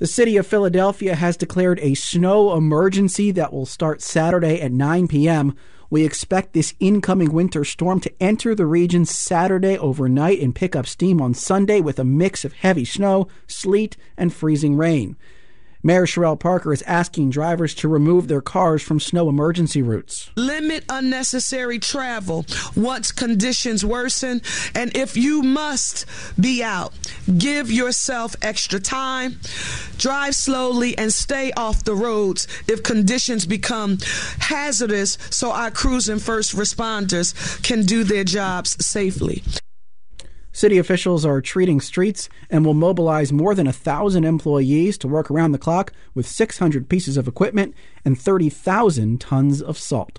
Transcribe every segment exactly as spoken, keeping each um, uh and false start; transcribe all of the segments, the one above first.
The city of Philadelphia has declared a snow emergency that will start Saturday at nine p.m. We expect this incoming winter storm to enter the region Saturday overnight and pick up steam on Sunday with a mix of heavy snow, sleet, and freezing rain. Mayor Sherrell Parker is asking drivers to remove their cars from snow emergency routes. Limit unnecessary travel once conditions worsen, and if you must be out, give yourself extra time. Drive slowly and stay off the roads if conditions become hazardous so our crews and first responders can do their jobs safely. City officials are treating streets and will mobilize more than one thousand employees to work around the clock with six hundred pieces of equipment and thirty thousand tons of salt.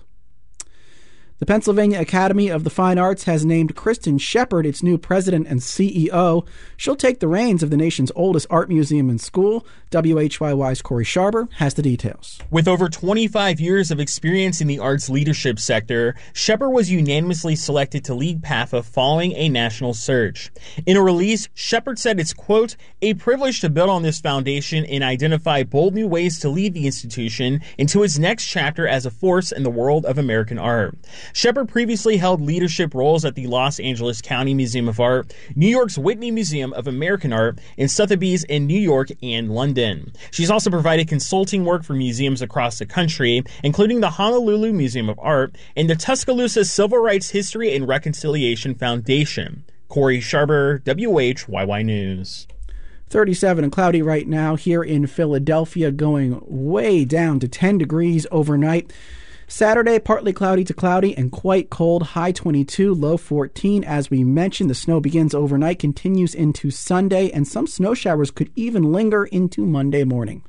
The Pennsylvania Academy of the Fine Arts has named Kristen Shepard its new president and C E O. She'll take the reins of the nation's oldest art museum and school. W H Y Y's Corey Sharber has the details. With over twenty-five years of experience in the arts leadership sector, Shepard was unanimously selected to lead P A F A following a national search. In a release, Shepard said it's, quote, a privilege to build on this foundation and identify bold new ways to lead the institution into its next chapter as a force in the world of American art. Shepard previously held leadership roles at the Los Angeles County Museum of Art, New York's Whitney Museum of American Art, and Sotheby's in New York and London. She's also provided consulting work for museums across the country, including the Honolulu Museum of Art and the Tuscaloosa Civil Rights History and Reconciliation Foundation. Corey Sharber, W H Y Y News. thirty-seven and cloudy right now here in Philadelphia, going way down to ten degrees overnight. Saturday, partly cloudy to cloudy and quite cold, high twenty-two, low fourteen. As we mentioned, the snow begins overnight, continues into Sunday, and some snow showers could even linger into Monday morning.